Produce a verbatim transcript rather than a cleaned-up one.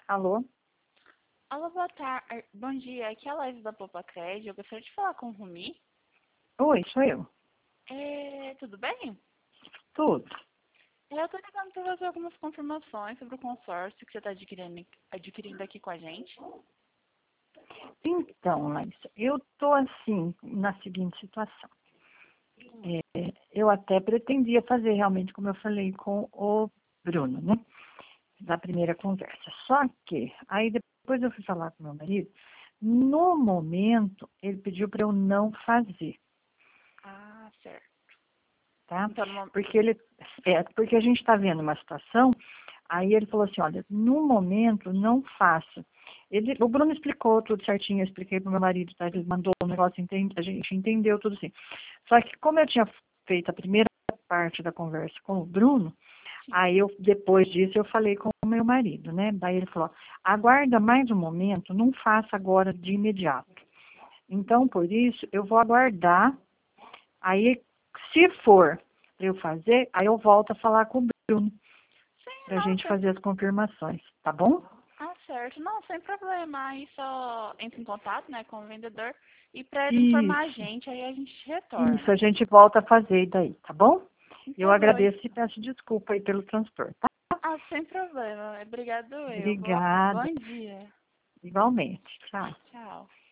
Alô? Alô, boa tarde. Bom dia, aqui é a Laís da Poupa Crédito. Eu gostaria de falar com o Rumi. Oi, sou eu. É, tudo bem? Tudo. Eu estou ligando para fazer algumas confirmações sobre o consórcio que você está adquirindo, adquirindo aqui com a gente. Então, Laís, eu tô assim, na seguinte situação. É, eu até pretendia fazer realmente, como eu falei com o Bruno, né? Da primeira conversa. Só que, aí depois eu fui falar com meu marido, no momento, ele pediu para eu não fazer, Ah, certo. tá? Então, no mom- Porque ele, é, porque a gente está vendo uma situação. Aí ele falou assim, olha, no momento não faça. Ele, o Bruno explicou tudo certinho, eu expliquei para o meu marido, tá? Ele mandou o negócio, entende, a gente entendeu tudo assim. Só que como eu tinha feito a primeira parte da conversa com o Bruno, aí eu, depois disso, eu falei com o meu marido, né? Daí ele falou, aguarda mais um momento, não faça agora de imediato. Então, por isso, eu vou aguardar. Aí, se for para eu fazer, aí eu volto a falar com o Bruno sim, para a não, gente sem... fazer as confirmações, tá bom? Ah, certo. Não, sem problema. Aí só entra em contato, né, com o vendedor e para ele informar a Isso, gente, aí a gente isso, retorna. a gente volta a fazer daí, tá bom? Eu Tá bom. agradeço e peço desculpa aí pelo transtorno, tá? Ah, sem problema. Obrigado eu. Boa... Obrigada, Bom dia. igualmente, tchau. Tchau.